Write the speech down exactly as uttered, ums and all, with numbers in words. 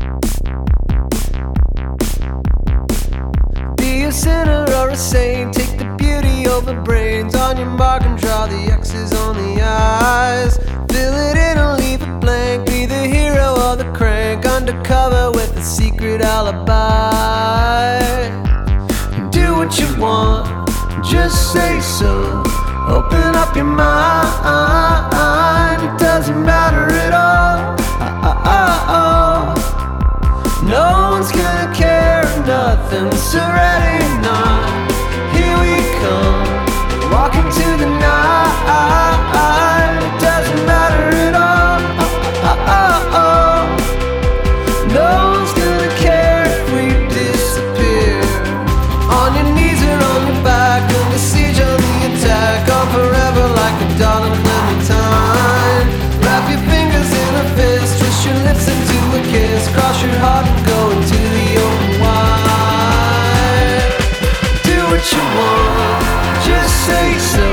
Be a sinner or a saint, take the beauty over brains. On your mark and draw the X's on the eyes. Fill it in and leave it blank. Be the hero or the crank, undercover with a secret alibi. Do what you want, just say so. Open up your mind, it doesn't matter at all. Oh, oh, oh. No one's gonna care, nothing's ready, not. Here we come, walk into the night. It doesn't matter at all. Oh, oh, oh. No one's gonna care if we disappear. On your knees or on your back, under siege, on the attack. On forever like a darling Clementine. Wrap your fingers in a fist, twist your lips into a kiss. Cross your heart and go into the open wide. Do what you want, just say so.